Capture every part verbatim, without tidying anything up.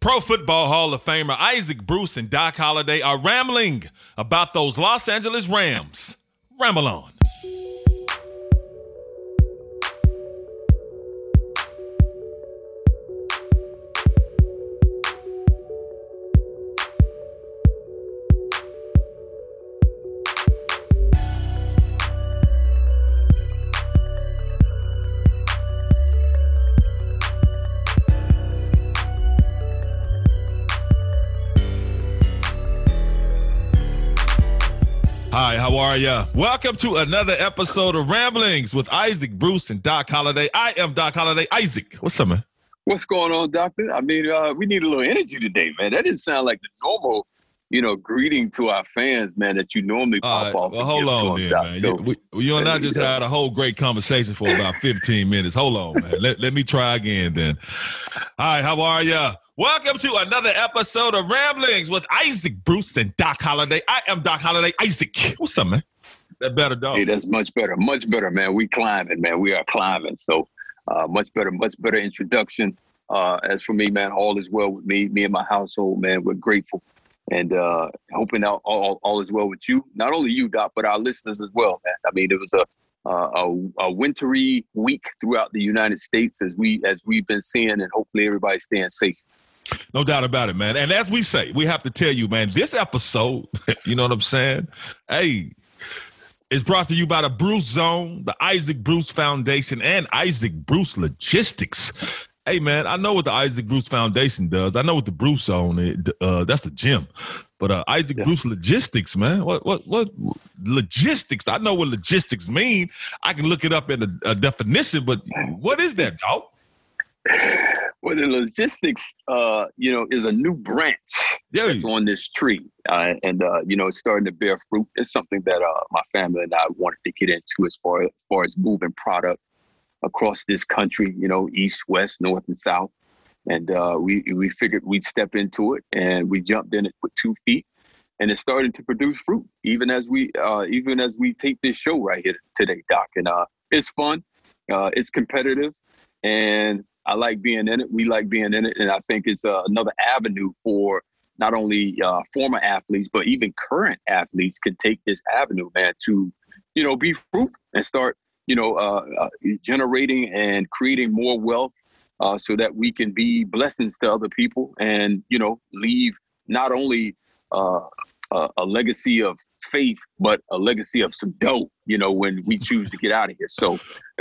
Pro Football Hall of Famer Isaac Bruce and Doc Holliday are rambling about those Los Angeles Rams. Ramble on. Hi, how are ya? Welcome to another episode of Ramblings with Isaac Bruce and Doc Holliday. I am Doc Holliday. Isaac, what's up, man? What's going on, Doctor? I mean, uh, we need a little energy today, man. That didn't sound like the normal, you know, greeting to our fans, man, that you normally pop right, off. Well, hold on them, then, man. So, you, we, you and I just had a whole great conversation for about fifteen minutes. Hold on, man. Let, let me try again then. Hi, how are ya? Welcome to another episode of Ramblings with Isaac Bruce and Doc Holliday. I am Doc Holliday. Isaac, what's up, man? That better, dog. Hey, that's much better. Much better, man. We climbing, man. We are climbing. So uh, much better, much better introduction. Uh, as for me, man, all is well with me. Me and my household, man, we're grateful. And uh, hoping all, all, all is well with you. Not only you, Doc, but our listeners as well, man. I mean, it was a Uh, a, a wintry week throughout the United States as we as we've been seeing, and hopefully everybody's staying safe. No doubt about it, man. And as we say, we have to tell you, man, this episode, you know what I'm saying? Hey, it's brought to you by the Bruce Zone, the Isaac Bruce Foundation, and Isaac Bruce Logistics. Hey, man, I know what the Isaac Bruce Foundation does. I know what the Bruce Zone is. Uh, that's the gym. But uh, Isaac yeah. Bruce Logistics, man, what what what logistics? I know what logistics mean. I can look it up in a, a definition, but what is that, dog? Well, the logistics, uh, you know, is a new branch yeah. that's on this tree, uh, and uh, you know, it's starting to bear fruit. It's something that uh, my family and I wanted to get into as far as far as moving product across this country, you know, east, west, north, and south. And uh, we we figured we'd step into it, and we jumped in it with two feet, and it's starting to produce fruit, even as we uh, even as we tape this show right here today, Doc. And uh, it's fun, uh, it's competitive, and I like being in it. We like being in it, and I think it's uh, another avenue for not only uh, former athletes, but even current athletes can take this avenue, man, to you know be fruitful and start you know uh, uh, generating and creating more wealth. Uh, so that we can be blessings to other people and, you know, leave not only uh, a, a legacy of faith, but a legacy of some dough, you know, when we choose to get out of here. So,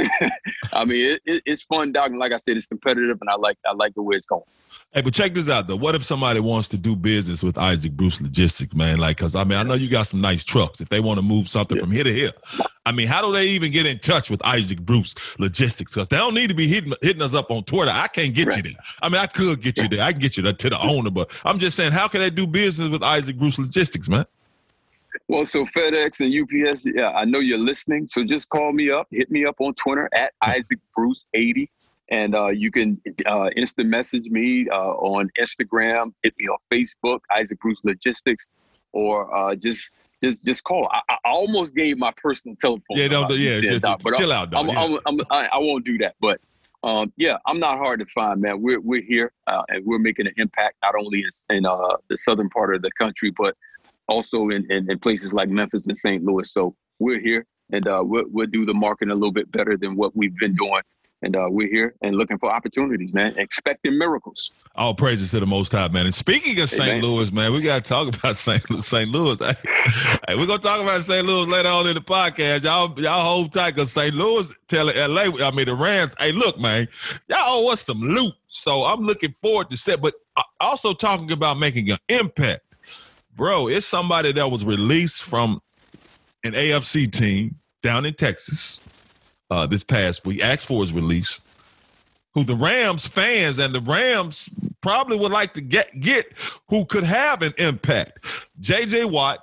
I mean, it, it, it's fun, Doc. And like I said, it's competitive, and I like I like the way it's going. Hey, but check this out, though. What if somebody wants to do business with Isaac Bruce Logistics, man? Like, because, I mean, I know you got some nice trucks. If they want to move something yeah. from here to here, I mean, how do they even get in touch with Isaac Bruce Logistics? Because they don't need to be hitting, hitting us up on Twitter. I can't get right. you there. I mean, I could get you there. I can get you there to the owner, but I'm just saying, how can they do business with Isaac Bruce Logistics, man? Well, so FedEx and U P S, yeah, I know you're listening. So just call me up, hit me up on Twitter at Isaac Bruce eighty. And uh, you can uh, instant message me uh, on Instagram, hit me on Facebook, Isaac Bruce Logistics, or uh, just just just call. I, I almost gave my personal telephone. Yeah, don't, yeah, just, doc, but chill I'm, out, though. I'm, yeah. I'm, I'm, I, I won't do that. But um, yeah, I'm not hard to find, man. We're we're here uh, and we're making an impact not only in, in uh, the southern part of the country, but also in, in, in places like Memphis and Saint Louis. So we're here, and uh, we'll, we'll do the marketing a little bit better than what we've been doing. And uh, we're here and looking for opportunities, man, expecting miracles. All praises to the Most High, man. And speaking of Saint Louis, man, we got to talk about Saint Saint Louis. Hey, hey, we're going to talk about Saint Louis later on in the podcast. Y'all, y'all hold tight, because Saint Louis telling L A, I mean, the Rams, hey, look, man, y'all owe us some loot. So I'm looking forward to set, but also talking about making an impact. Bro, it's somebody that was released from an A F C team down in Texas uh, this past week, asked for his release, who the Rams fans and the Rams probably would like to get, get who could have an impact. J J Watt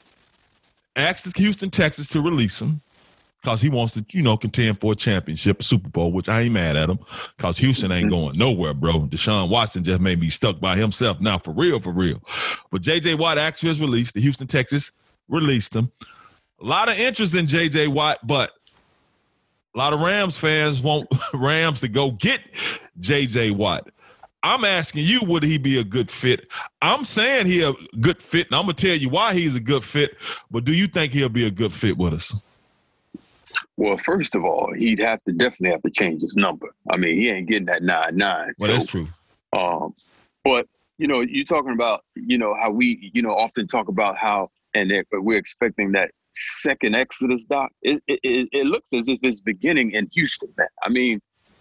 asked Houston, Texas to release him because he wants to, you know, contend for a championship, a Super Bowl, which I ain't mad at him because Houston ain't going nowhere, bro. Deshaun Watson just made me stuck by himself now, for real, for real. But J J Watt asked for his release. The Houston, Texas released him. A lot of interest in J J Watt, but a lot of Rams fans want Rams to go get J J Watt. I'm asking you, would he be a good fit? I'm saying he a good fit, and I'm going to tell you why he's a good fit, but do you think he'll be a good fit with us? Well, first of all, he'd have to definitely have to change his number. I mean, he ain't getting that nine nine. Well, so, that's true. Um, but, you know, you're talking about, you know, how we, you know, often talk about how, and we're expecting that second exodus, Doc. It, it, it looks as if it's beginning in Houston, man. I mean,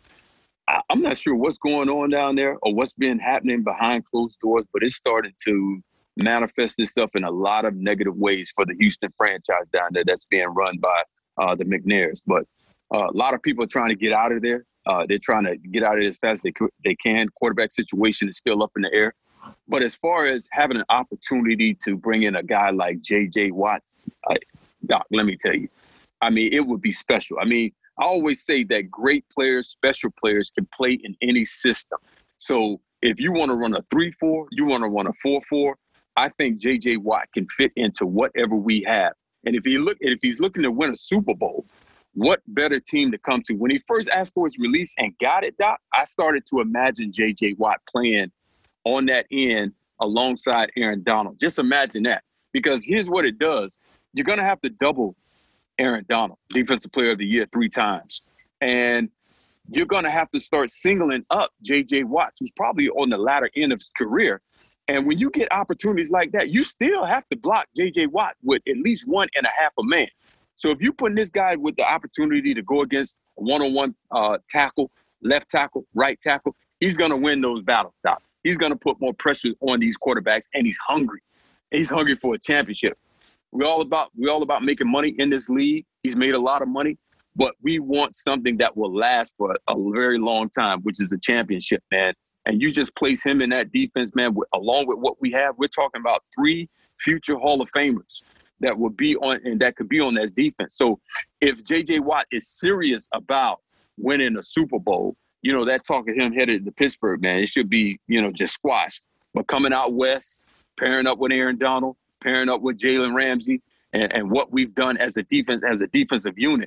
I, I'm not sure what's going on down there or what's been happening behind closed doors, but it's starting to manifest itself in a lot of negative ways for the Houston franchise down there that's being run by uh, the McNairs. But uh, a lot of people are trying to get out of there. Uh, they're trying to get out of it as fast as they, they can. Quarterback situation is still up in the air. But as far as having an opportunity to bring in a guy like J J Watt, I, Doc, let me tell you, I mean, it would be special. I mean, I always say that great players, special players can play in any system. So if you want to run a three four, you want to run a four four, I think J J Watt can fit into whatever we have. And if he look, if he's looking to win a Super Bowl, what better team to come to? When he first asked for his release and got it, Doc, I started to imagine J J Watt playing on that end alongside Aaron Donald. Just imagine that. Because here's what it does. You're going to have to double Aaron Donald, Defensive Player of the Year, three times. And you're going to have to start singling up J J Watt, who's probably on the latter end of his career. And when you get opportunities like that, you still have to block J J Watt with at least one and a half a man. So if you put this guy with the opportunity to go against a one-on-one uh, tackle, left tackle, right tackle, he's going to win those battles, Doc. He's going to put more pressure on these quarterbacks, and he's hungry. He's hungry for a championship. We're all about we're all about making money in this league. He's made a lot of money, but we want something that will last for a very long time, which is a championship, man. And you just place him in that defense, man, with, along with what we have. We're talking about three future Hall of Famers that will be on and that could be on that defense. So if J J Watt is serious about winning a Super Bowl, you know, that talk of him headed to Pittsburgh, man, it should be, you know, just squashed. But coming out west, pairing up with Aaron Donald, pairing up with Jalen Ramsey, and, and what we've done as a defense, as a defensive unit,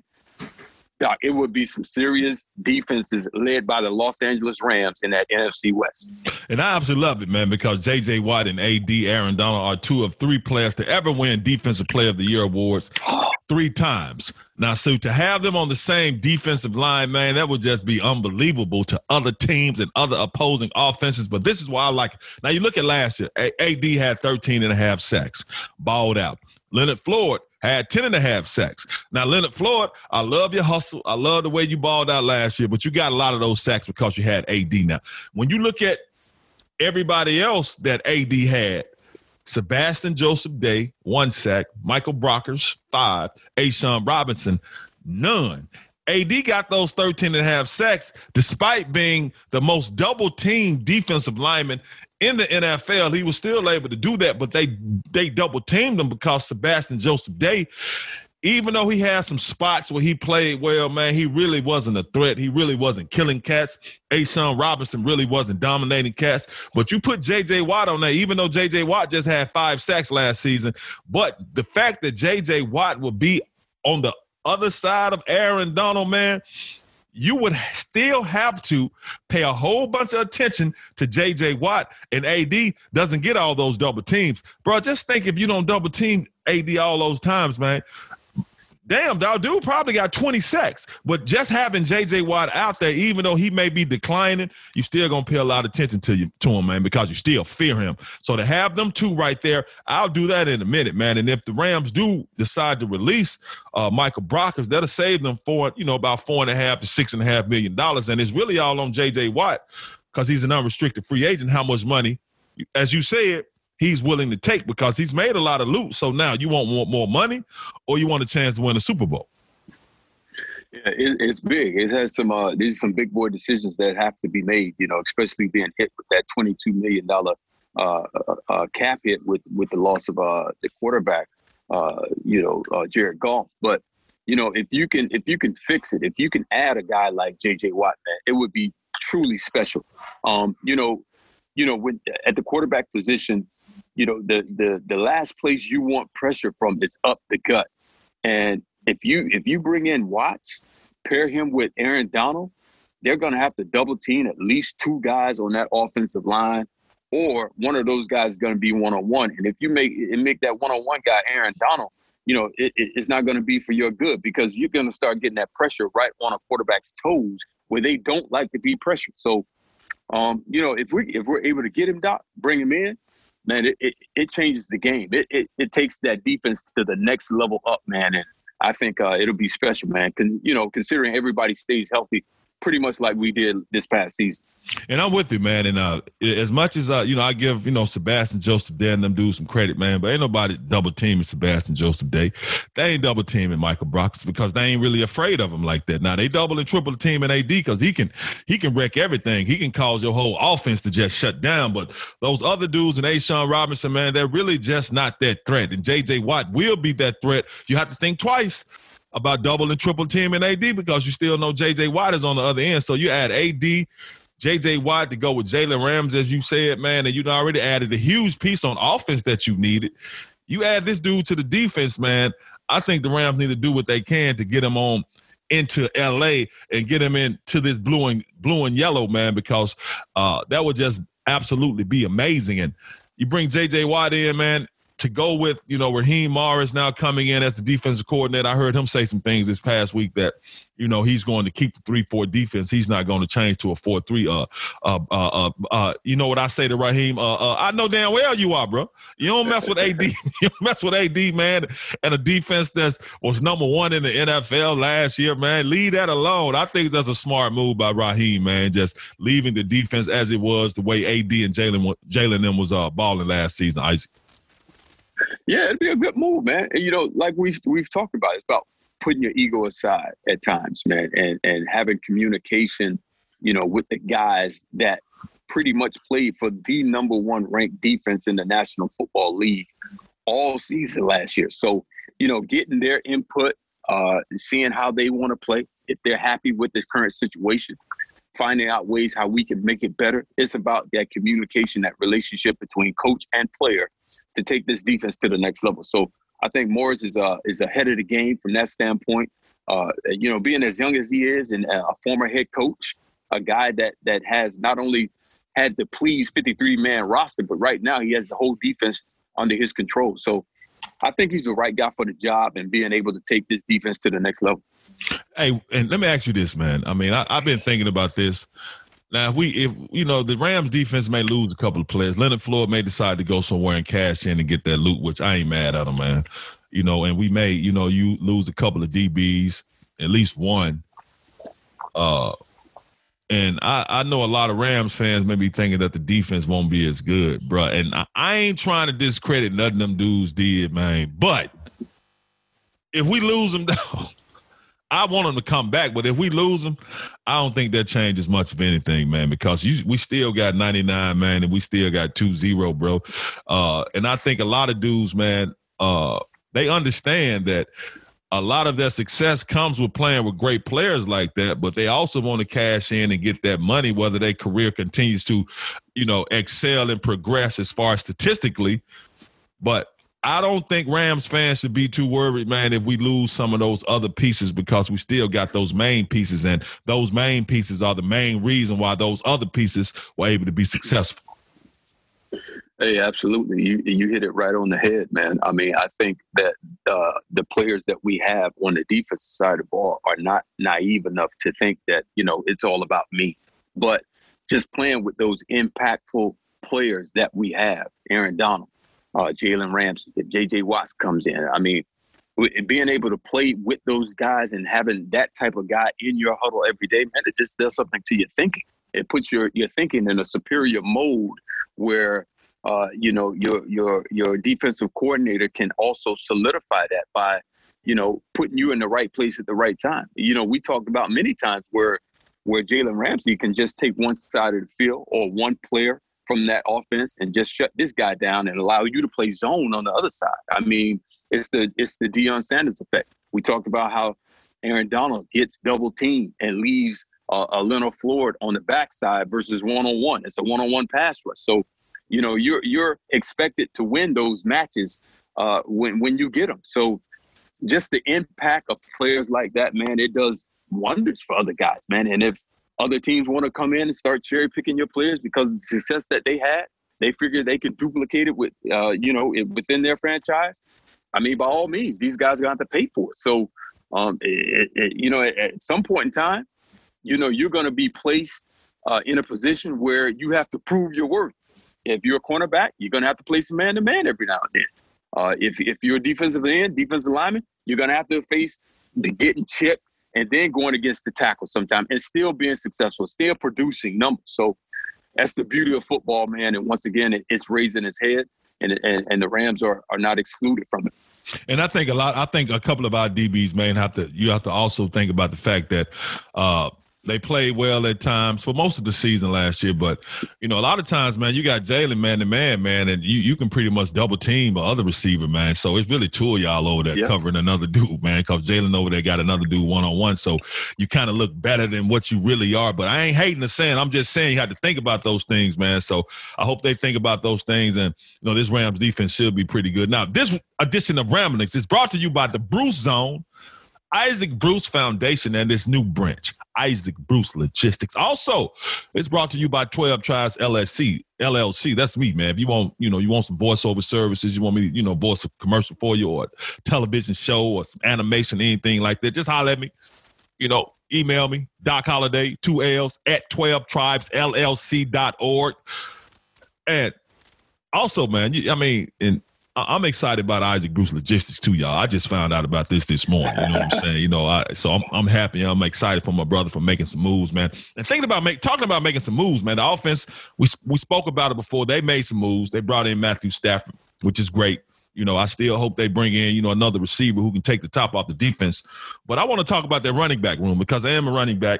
Doc, it would be some serious defenses led by the Los Angeles Rams in that N F C West. And I absolutely love it, man, because J J Watt and A D, Aaron Donald, are two of three players to ever win Defensive Player of the Year awards three times. Now, so to have them on the same defensive line, man, that would just be unbelievable to other teams and other opposing offenses. But this is why I like it. Now, you look at last year, A D had thirteen and a half sacks, balled out. Leonard Floyd had ten and a half sacks. Now, Leonard Floyd, I love your hustle. I love the way you balled out last year, but you got a lot of those sacks because you had A D now. When you look at everybody else that A D had, Sebastian Joseph Day, one sack. Michael Brockers, five. A'Shawn Robinson, none. A D got those thirteen and a half sacks despite being the most double-teamed defensive lineman in the N F L. He was still able to do that, but they they double-teamed him because Sebastian Joseph Day, even though he had some spots where he played well, man, he really wasn't a threat. He really wasn't killing cats. A'Shawn Robinson really wasn't dominating cats. But you put J J Watt on there, even though J J Watt just had five sacks last season. But the fact that J J Watt would be on the other side of Aaron Donald, man, you would still have to pay a whole bunch of attention to J J Watt, and A D doesn't get all those double teams. Bro, just think if you don't double team A D all those times, man. Damn, dog, dude probably got twenty sacks. But just having J J Watt out there, even though he may be declining, you still going to pay a lot of attention to you to him, man, because you still fear him. So to have them two right there, I'll do that in a minute, man. And if the Rams do decide to release uh, Michael Brockers, that'll save them for, you know, about four and a half to six and a half million dollars. And it's really all on J J Watt because he's an unrestricted free agent, how much money, as you said, he's willing to take because he's made a lot of loot. So now you want more, more money or you want a chance to win a Super Bowl? Yeah, it, it's big. It has some, uh, there's some big boy decisions that have to be made, you know, especially being hit with that twenty-two million dollars uh, uh, cap hit with, with the loss of uh, the quarterback, uh, you know, uh, Jared Goff. But, you know, if you can, if you can fix it, if you can add a guy like J J Watt, man, it would be truly special. Um, you know, you know, when at the quarterback position, you know, the the the last place you want pressure from is up the gut. And if you if you bring in Watts, pair him with Aaron Donald, they're going to have to double team at least two guys on that offensive line, or one of those guys is going to be one-on-one. And if you make it make that one-on-one guy Aaron Donald, you know, it, it, it's not going to be for your good, because you're going to start getting that pressure right on a quarterback's toes where they don't like to be pressured. So, um, you know, if we if we're able to get him, Doc, bring him in, man, it, it, it changes the game. It, it it takes that defense to the next level up, man. And I think uh, it'll be special, man. Because, you know, considering everybody stays healthy, pretty much like we did this past season. And I'm with you, man. And uh, as much as, uh, you know, I give, you know, Sebastian Joseph Day and them dudes some credit, man, but ain't nobody double teaming Sebastian Joseph Day. They ain't double teaming Michael Brockers because they ain't really afraid of him like that. Now, they double and triple teaming A D because he can he can wreck everything. He can cause your whole offense to just shut down. But those other dudes and A'Shawn Robinson, man, they're really just not that threat. And J J Watt will be that threat. You have to think twice about double and triple teaming A D because you still know J J Watt is on the other end. So you add A D, J J Watt to go with Jalen Ramsey, as you said, man, and you already added a huge piece on offense that you needed. You add this dude to the defense, man. I think the Rams need to do what they can to get him on into L A and get him into this blue and blue and yellow, man, because uh, that would just absolutely be amazing. And you bring J J Watt in, man, to go with, you know, Raheem Morris now coming in as the defensive coordinator. I heard him say some things this past week that, you know, he's going to keep the three four defense. He's not going to change to a four three. Uh, uh, uh, uh, uh, you know what I say to Raheem? Uh, uh, I know damn well you are, bro. You don't mess with A D. You don't mess with A D, man, and a defense that was number one in the N F L last year, man. Leave that alone. I think that's a smart move by Raheem, man, just leaving the defense as it was the way A D and Jalen Jalen them was uh, balling last season, Isaac. Yeah, it'd be a good move, man. And, you know, like we've we've talked about, it's about putting your ego aside at times, man, and and having communication, you know, with the guys that pretty much played for the number one ranked defense in the National Football League all season last year. So, you know, getting their input, uh, seeing how they want to play, if they're happy with the current situation, finding out ways how we can make it better. It's about that communication, that relationship between coach and player to take this defense to the next level. So I think Morris is uh, is ahead of the game from that standpoint. Uh, you know, being as young as he is and a former head coach, a guy that that has not only had the please fifty-three man roster, but right now he has the whole defense under his control. So I think he's the right guy for the job and being able to take this defense to the next level. Hey, and let me ask you this, man. I mean, I, I've been thinking about this. Now, if we, if you know, the Rams defense may lose a couple of players. Leonard Floyd may decide to go somewhere and cash in and get that loot, which I ain't mad at him, man. You know, and we may, you know, you lose a couple of D Bs, at least one. Uh, and I, I know a lot of Rams fans may be thinking that the defense won't be as good, bro. And I, I ain't trying to discredit nothing them dudes did, man. But if we lose them, though, I want them to come back, but if we lose them, I don't think that changes much of anything, man, because you, we still got ninety-nine, man, and we still got two zero, bro. Uh, and I think a lot of dudes, man, uh, they understand that a lot of their success comes with playing with great players like that, but they also want to cash in and get that money, whether their career continues to, you know, excel and progress as far as statistically. But I don't think Rams fans should be too worried, man, if we lose some of those other pieces, because we still got those main pieces, and those main pieces are the main reason why those other pieces were able to be successful. Hey, absolutely. You you hit it right on the head, man. I mean, I think that uh, the players that we have on the defensive side of the ball are not naive enough to think that, you know, it's all about me. But just playing with those impactful players that we have, Aaron Donald, Uh, Jalen Ramsey, if J J Watts comes in. I mean, being able to play with those guys and having that type of guy in your huddle every day, man, it just does something to your thinking. It puts your, your thinking in a superior mode where, uh, you know, your your your defensive coordinator can also solidify that by, you know, putting you in the right place at the right time. You know, we talked about many times where where Jalen Ramsey can just take one side of the field or one player from that offense and just shut this guy down and allow you to play zone on the other side. I mean, it's the it's the Deion Sanders effect. We talked about how Aaron Donald gets double teamed and leaves uh, a Leonard Floyd on the backside versus one-on-one. It's a one-on-one pass rush. So, you know, you're you're expected to win those matches uh, when when you get them. So just the impact of players like that, man, it does wonders for other guys, man. And if other teams want to come in and start cherry picking your players because of the success that they had. They figure they can duplicate it with, uh, you know, it, within their franchise. I mean, by all means, these guys are going to have to pay for it. So, um, it, it, you know, at, at some point in time, you know, you're going to be placed uh, in a position where you have to prove your worth. If you're a cornerback, you're going to have to play some man-to-man every now and then. Uh, if if you're a defensive end, defensive lineman, you're going to have to face the getting chipped and then going against the tackle sometime and still being successful, still producing numbers. So that's the beauty of football, man. And once again, it, it's raising its head, and, and and the Rams are are not excluded from it. And I think a lot. I think a couple of our D Bs, man, have to. You have to also think about the fact that uh, they played well at times for most of the season last year. But, you know, a lot of times, man, you got Jalen man to man, man, and you, you can pretty much double team a other receiver, man. So it's really two of y'all over there yep. covering another dude, man, because Jalen over there got another dude one-on-one. So you kind of look better than what you really are. But I ain't hating the saying. I'm just saying you have to think about those things, man. So I hope they think about those things. And, you know, this Rams defense should be pretty good. Now, this edition of Ramblings is brought to you by the Bruce Zone, Isaac Bruce Foundation, and this new branch, Isaac Bruce Logistics. Also, it's brought to you by twelve Tribes L L C. L L C. That's me, man. If you want, you know, you want some voiceover services, you want me, you know, voice a commercial for you or a television show or some animation, anything like that, just holler at me. You know, email me, Doc Holliday, two L's, at twelve tribes L L C dot org. And also, man, you, I mean, and I'm excited about Isaac Bruce Logistics too, y'all. I just found out about this this morning. You know what I'm saying? You know, I, so I'm I'm happy. I'm excited for my brother for making some moves, man. And thinking about make, talking about making some moves, man. The offense, we we spoke about it before. They made some moves. They brought in Matthew Stafford, which is great. You know, I still hope they bring in, you know, another receiver who can take the top off the defense. But I want to talk about their running back room because I am a running back,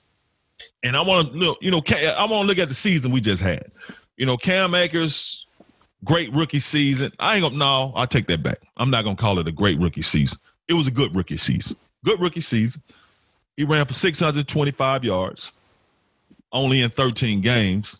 and I want to look. You know, I want to look at the season we just had. You know, Cam Akers. Great rookie season. I ain't gonna, no, I'll take that back. I'm not going to call it a great rookie season. It was a good rookie season. Good rookie season. He ran for six hundred twenty-five yards, only in thirteen games,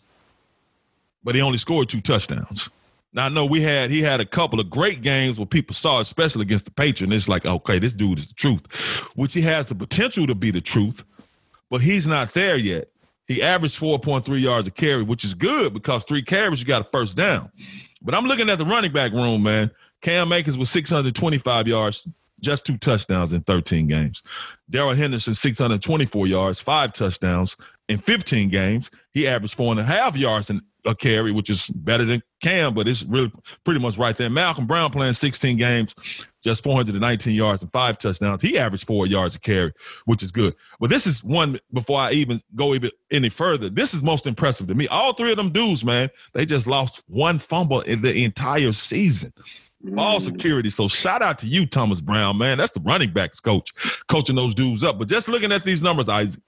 but he only scored two touchdowns. Now, I know we had, he had a couple of great games where people saw, especially against the Patriots, it's like, okay, this dude is the truth, which he has the potential to be the truth, but he's not there yet. He averaged four point three yards a carry, which is good because three carries, you got a first down. But I'm looking at the running back room, man. Cam Akers with six hundred twenty-five yards, just two touchdowns in thirteen games. Darrell Henderson, six hundred twenty-four yards, five touchdowns in fifteen games. He averaged four and a half yards in a carry, which is better than Cam, but it's really pretty much right there. Malcolm Brown playing sixteen games, just four hundred nineteen yards and five touchdowns. He averaged four yards a carry, which is good. But this is one, before I even go even any further, this is most impressive to me. All three of them dudes, man, they just lost one fumble in the entire season. Ball security. So shout out to you, Thomas Brown, man. That's the running backs coach, coaching those dudes up. But just looking at these numbers, Isaac,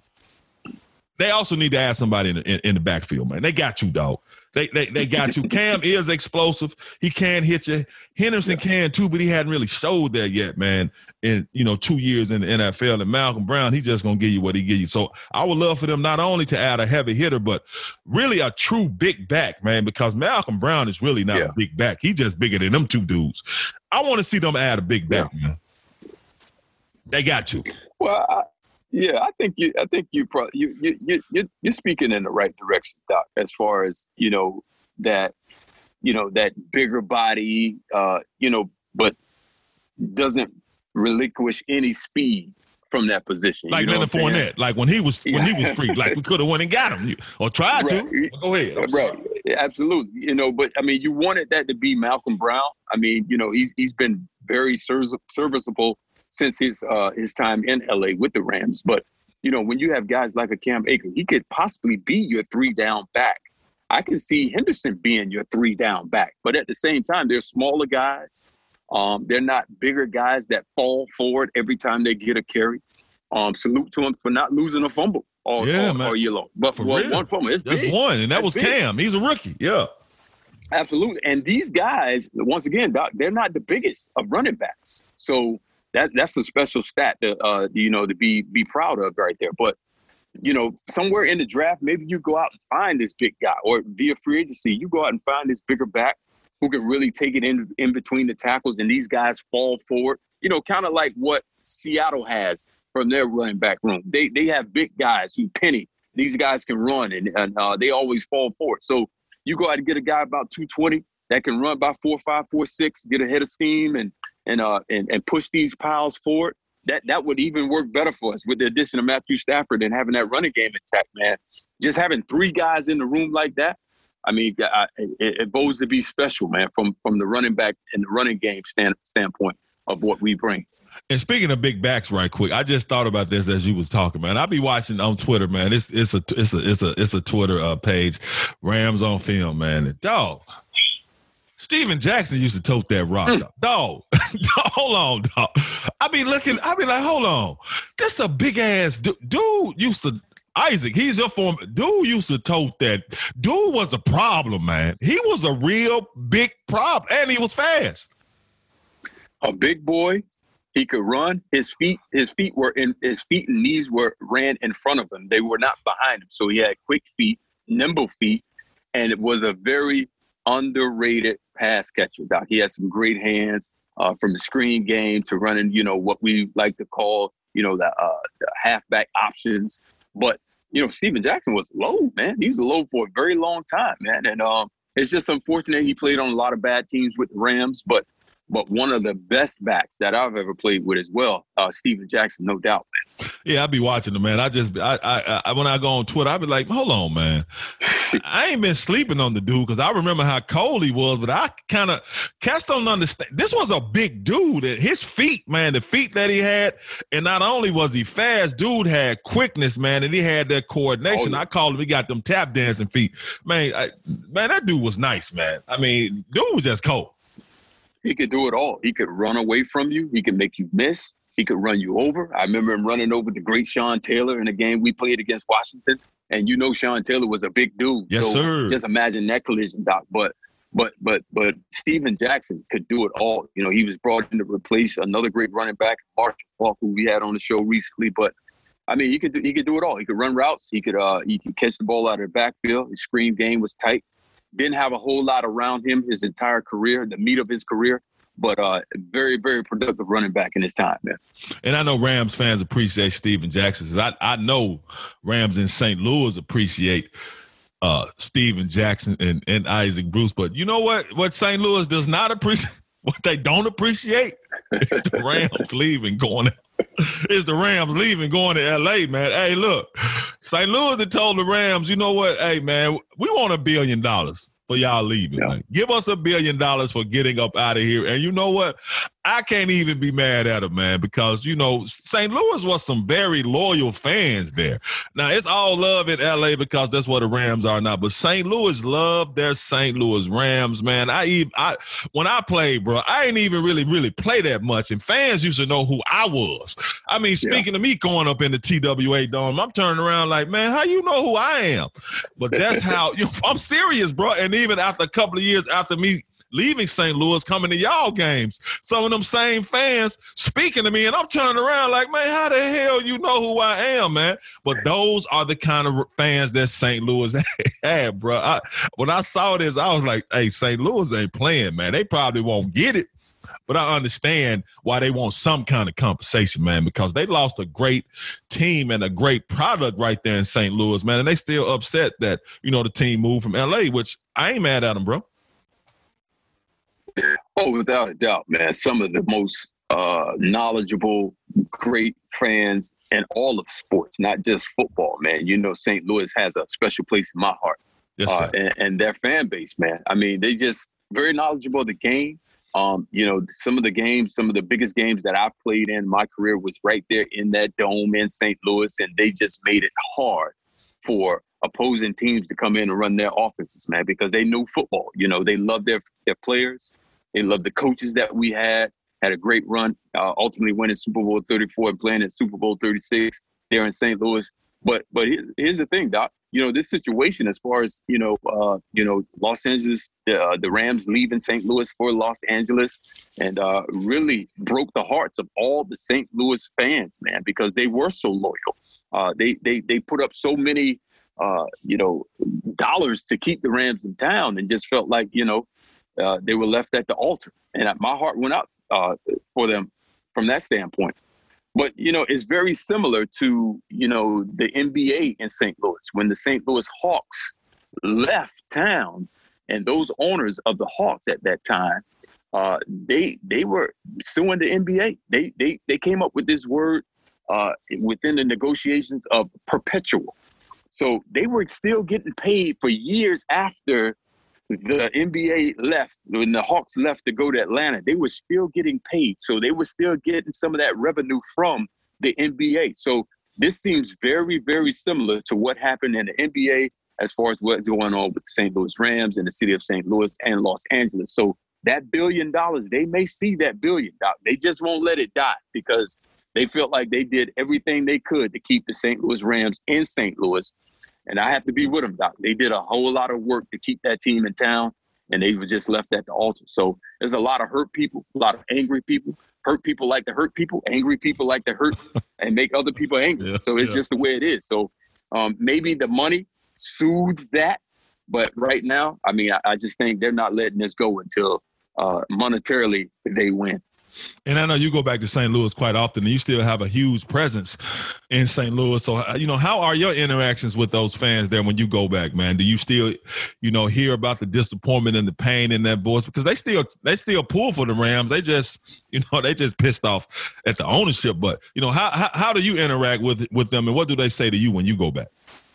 they also need to add somebody in the, in, in the backfield, man. They got you, dog. They, they they got you. Cam is explosive. He can hit you. Henderson yeah. can too, but he hadn't really showed that yet, man. In you know two years in the N F L, and Malcolm Brown, he just gonna give you what he give you. So I would love for them not only to add a heavy hitter, but really a true big back, man. Because Malcolm Brown is really not yeah. a big back. He just bigger than them two dudes. I want to see them add a big back, yeah. man. They got you. Well. I- Yeah, I think you. I think you. Pro- you. You. You. You're, you're speaking in the right direction, Doc. As far as you know, that you know that bigger body, uh, you know, but doesn't relinquish any speed from that position. Like you know Leonard Fournette, like when he was when he was free, like we could have went and got him or tried right. to. Go ahead. I'm right, sorry. Absolutely. You know, but I mean, you wanted that to be Malcolm Brown. I mean, you know, he's he's been very service- serviceable. since his uh, his time in L A with the Rams. But, you know, when you have guys like a Cam Akers, he could possibly be your three down back. I can see Henderson being your three down back. But at the same time, they're smaller guys. Um, they're not bigger guys that fall forward every time they get a carry. Um, salute to him for not losing a fumble all, yeah, all, all year long. But for well, real. one fumble, it's That's big. one, and that That's was big. Cam. He's a rookie. Yeah. Absolutely. And these guys, once again, Doc, they're not the biggest of running backs. So that that's a special stat to, uh, you know, to be be proud of right there. But, you know, somewhere in the draft, maybe you go out and find this big guy, or via free agency, you go out and find this bigger back who can really take it in, in between the tackles, and these guys fall forward, you know, kind of like what Seattle has from their running back room. They they have big guys who Penny these guys can run, and, and uh, they always fall for it. So you go out and get a guy about two twenty that can run by four five, four six, get ahead of steam, and and uh and, and push these piles forward. That that would even work better for us with the addition of Matthew Stafford and having that running game intact, man. Just having three guys in the room like that, I mean, I, it, it bodes to be special, man, from from the running back and the running game stand, standpoint of what we bring. And speaking of big backs, right quick, I just thought about this as you was talking, man. I be watching on Twitter, man. It's it's a it's a it's a it's a Twitter uh, page, Rams on Film, man. And dog, Steven Jackson used to tote that rock, mm. dog. dog. Hold on, dog. I be looking, I be like, hold on, this a big ass dude. Dude used to. Isaac, he's your former dude. Used to tote that. Dude was a problem, man. He was a real big problem, and he was fast. A big boy. He could run. His feet, his feet were in his feet and knees were ran in front of him. They were not behind him. So he had quick feet, nimble feet, and it was a very underrated pass catcher, Doc. He had some great hands uh, from the screen game to running, you know, what we like to call, you know, the, uh, the halfback options. But, you know, Steven Jackson was low, man. He was low for a very long time, man. And um, it's just unfortunate he played on a lot of bad teams with the Rams, but But one of the best backs that I've ever played with as well, uh, Steven Jackson, no doubt, man. Yeah, I be watching him, man. I just, I, I, I, when I go on Twitter, I be like, hold on, man. I ain't been sleeping on the dude because I remember how cold he was, but I kind of, cats don't understand. This was a big dude. His feet, man, the feet that he had, and not only was he fast, dude had quickness, man, and he had that coordination. Oh, yeah. I call him, he got them tap dancing feet. Man, I, man, that dude was nice, man. I mean, dude was just cold. He could do it all. He could run away from you. He could make you miss. He could run you over. I remember him running over the great Sean Taylor in a game we played against Washington. And you know Sean Taylor was a big dude. Yes, so sir. Just imagine that collision, Doc. But but but but Steven Jackson could do it all. You know, he was brought in to replace another great running back, Marshall Faulk, who we had on the show recently. But I mean, he could do, he could do it all. He could run routes. He could uh he could catch the ball out of the backfield. His screen game was tight. Didn't have a whole lot around him his entire career, the meat of his career, but uh, very, very productive running back in his time, man. And I know Rams fans appreciate Steven Jackson. I, I know Rams in Saint Louis appreciate uh, Steven Jackson and, and Isaac Bruce. But you know what? What Saint Louis does not appreciate, what they don't appreciate, is the Rams leaving going is the Rams leaving going to L A, man. Hey, look, Saint Louis had told the Rams, you know what? Hey, man, we want a billion dollars for y'all leaving. Yeah. Give us a billion dollars for getting up out of here. And you know what? I can't even be mad at them, man, because, you know, Saint Louis was some very loyal fans there. Now, it's all love in L A because that's what the Rams are now. But Saint Louis love their Saint Louis Rams, man. I even I when I played, bro, I ain't even really, really play that much. And fans used to know who I was. I mean, speaking yeah. of me going up in the T W A Dome, I'm turning around like, man, how you know who I am? But that's how you know, I'm serious, bro. And even after a couple of years after me leaving Saint Louis, coming to y'all games, some of them same fans speaking to me, and I'm turning around like, man, how the hell you know who I am, man? But those are the kind of fans that Saint Louis had, bro. I, when I saw this, I was like, hey, Saint Louis ain't playing, man. They probably won't get it, but I understand why they want some kind of compensation, man, because they lost a great team and a great product right there in Saint Louis, man, and they still upset that, you know, the team moved from L A, which I ain't mad at them, bro. Oh, without a doubt, man. Some of the most uh, knowledgeable, great fans in all of sports, not just football, man. You know, Saint Louis has a special place in my heart. Yes, uh, and, and their fan base, man. I mean, they just very knowledgeable of the game. Um, you know, some of the games, some of the biggest games that I've played in my career was right there in that dome in Saint Louis, and they just made it hard for opposing teams to come in and run their offenses, man, because they knew football. You know, they love their, their players. They love the coaches that we had, had a great run, uh, ultimately winning Super Bowl thirty-four and playing in Super Bowl thirty-six there in Saint Louis. But but here's, here's the thing, Doc. You know, this situation as far as, you know, uh, you know, Los Angeles, uh, the Rams leaving Saint Louis for Los Angeles and uh, really broke the hearts of all the Saint Louis fans, man, because they were so loyal. Uh, they, they, they put up so many, uh, you know, dollars to keep the Rams in town and just felt like, you know, Uh, they were left at the altar, and my heart went out uh, for them from that standpoint. But, you know, it's very similar to, you know, the N B A in Saint Louis. When the Saint Louis Hawks left town, and those owners of the Hawks at that time, uh, they they were suing the N B A. They they they came up with this word uh, within the negotiations of perpetual. So they were still getting paid for years after the N B A left, when the Hawks left to go to Atlanta. They were still getting paid. So they were still getting some of that revenue from the N B A. So this seems very, very similar to what happened in the N B A as far as what's going on with the Saint Louis Rams and the city of Saint Louis and Los Angeles. So that billion dollars, they may see that billion. They just won't let it die because they felt like they did everything they could to keep the Saint Louis Rams in Saint Louis. And I have to be with them, Doc. They did a whole lot of work to keep that team in town, and they were just left at the altar. So there's a lot of hurt people, a lot of angry people. Hurt people like to hurt people. Angry people like to hurt and make other people angry. Yeah, so it's yeah. just the way it is. So um, maybe the money soothes that. But right now, I mean, I, I just think they're not letting this go until uh, monetarily they win. And I know you go back to Saint Louis quite often, and you still have a huge presence in Saint Louis. So, you know, how are your interactions with those fans there when you go back, man? Do you still, you know, hear about the disappointment and the pain in that voice? Because they still they still pull for the Rams. They just, you know, they just pissed off at the ownership. But, you know, how how, how do you interact with with them, and what do they say to you when you go back?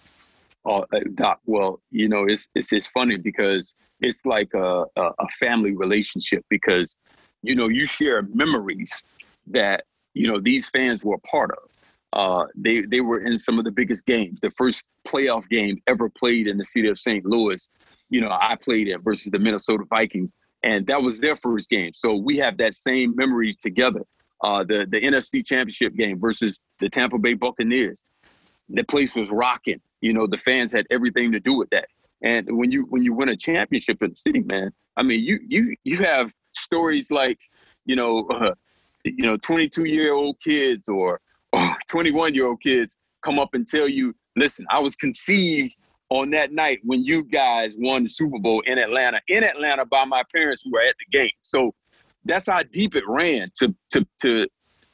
Oh, Doc, well, you know, it's it's, it's funny because it's like a, a, a family relationship because, you know, you share memories that, you know, these fans were a part of. Uh, they they were in some of the biggest games. The first playoff game ever played in the city of Saint Louis, you know, I played it versus the Minnesota Vikings, and that was their first game. So we have that same memory together. Uh, the, the N F C Championship game versus the Tampa Bay Buccaneers. The place was rocking. You know, the fans had everything to do with that. And when you when you win a championship in the city, man, I mean, you you you have stories like, you know, uh, you know, twenty-two-year-old kids or twenty-one-year-old kids come up and tell you, listen, I was conceived on that night when you guys won the Super Bowl in Atlanta, in Atlanta by my parents who were at the game. So that's how deep it ran to to to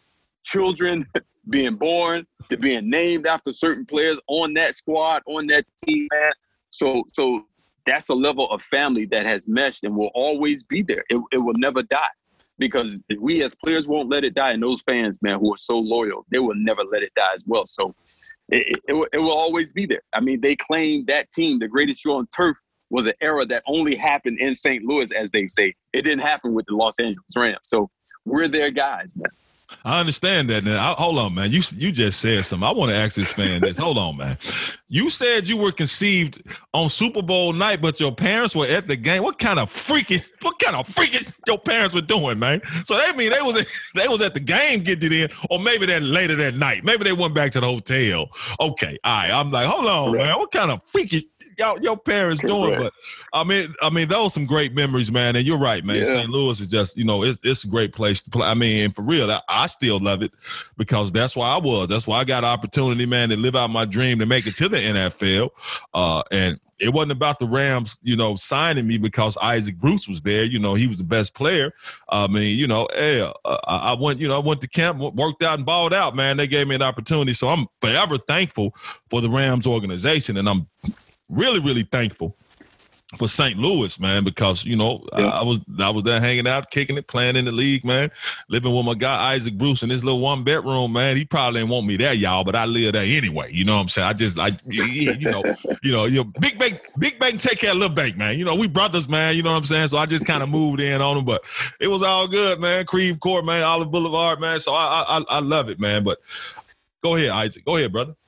children being born, to being named after certain players on that squad, on that team, man. So so that's a level of family that has meshed and will always be there. It, it will never die because we as players won't let it die. And those fans, man, who are so loyal, they will never let it die as well. So it, it, it, will, it will always be there. I mean, they claim that team, the greatest show on turf, was an era that only happened in Saint Louis, as they say. It didn't happen with the Los Angeles Rams. So we're their guys, man. I understand that. Now, hold on, man. You you just said something. I want to ask this fan this. Hold on, man. You said you were conceived on Super Bowl night, but your parents were at the game. What kind of freakish? What kind of freakish your parents were doing, man? So that mean they was at, they was at the game getting it in, or maybe that later that night. Maybe they went back to the hotel. Okay, all right. I'm like, hold on, man. What kind of freakish? Y'all, your parents doing, but I mean, I mean, those some great memories, man. And you're right, man. Yeah. Saint Louis is just, you know, it's it's a great place to play. I mean, for real, I, I still love it because that's why I was. That's why I got an opportunity, man, to live out my dream to make it to the N F L. Uh, and it wasn't about the Rams, you know, signing me because Isaac Bruce was there. You know, he was the best player. I mean, you know, hey, uh, I went, you know, I went to camp, worked out and balled out, man. They gave me an opportunity, so I'm forever thankful for the Rams organization, and I'm really, really thankful for Saint Louis, man, because, you know, yeah. I, I was I was there hanging out, kicking it, playing in the league, man, living with my guy Isaac Bruce in his little one bedroom, man. He probably didn't want me there, y'all, but I live there anyway. You know what I'm saying? I just like, you know, you know, you know, Big Bank, Big Bank take care of Little Bank, man. You know, we brothers, man. You know what I'm saying? So I just kind of moved in on him, but it was all good, man. Creve Court, man, Olive Boulevard, man. So I I, I love it, man. But go ahead, Isaac. Go ahead, brother.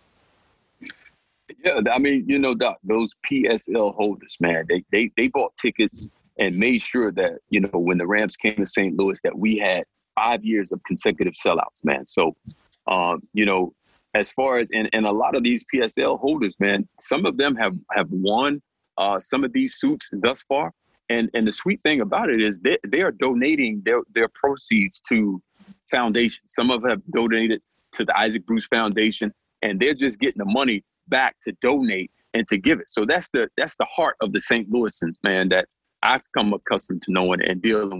Yeah, I mean, you know, Doc, those P S L holders, man, they they they bought tickets and made sure that, you know, when the Rams came to Saint Louis, that we had five years of consecutive sellouts, man. So, um, you know, as far as and, and a lot of these P S L holders, man, some of them have have won uh, some of these suits thus far. And and the sweet thing about it is they they are donating their their proceeds to foundations. Some of them have donated to the Isaac Bruce Foundation, and they're just getting the money back to donate and to give it. So that's the that's the heart of the Saint Louisans, man, that I've come accustomed to knowing and dealing with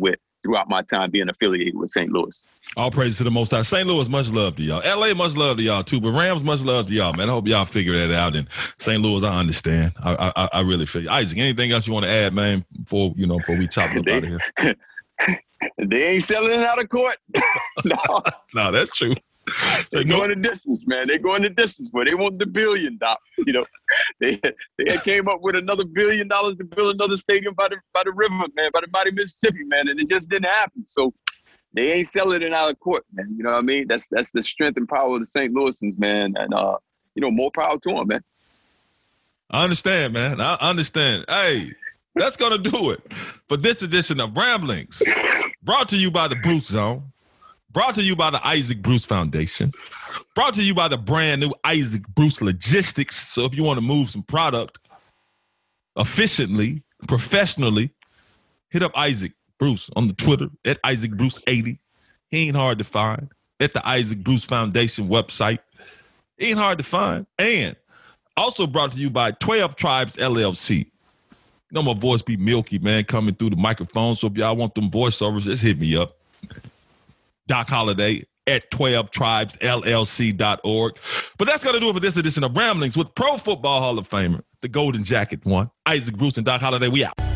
throughout my time being affiliated with Saint Louis. All praise to the Most High. Saint Louis, much love to y'all. L A, much love to y'all too. But Rams, much love to y'all, man. I hope y'all figure that out. And Saint Louis, I understand. I I, I really feel you. Isaac, anything else you want to add, man? Before you know, before we chop it up out of here. They ain't selling it out of court. No, no, that's true. They're going the distance, man. They're going the distance where they want the billion dollars. You know, they they came up with another billion dollars to build another stadium by the by the river, man, by the mighty Mississippi, man, and it just didn't happen. So they ain't selling it out of court, man. You know what I mean? That's that's the strength and power of the Saint Louisans, man, and uh, you know, more power to them, man. I understand, man. I understand. Hey, that's gonna do it for this edition of Ramblings, brought to you by the Bruce Zone. Brought to you by the Isaac Bruce Foundation. Brought to you by the brand new Isaac Bruce Logistics. So if you want to move some product efficiently, professionally, hit up Isaac Bruce on the Twitter at Isaac Bruce eighty. He ain't hard to find. At the Isaac Bruce Foundation website. He ain't hard to find. And also brought to you by twelve Tribes L L C. You know my voice be milky, man, coming through the microphone. So if y'all want them voiceovers, just hit me up. Doc Holliday at twelve tribes L L C dot org. But that's going to do it for this edition of Ramblings with Pro Football Hall of Famer, the Golden Jacket one, Isaac Bruce and Doc Holliday. We out.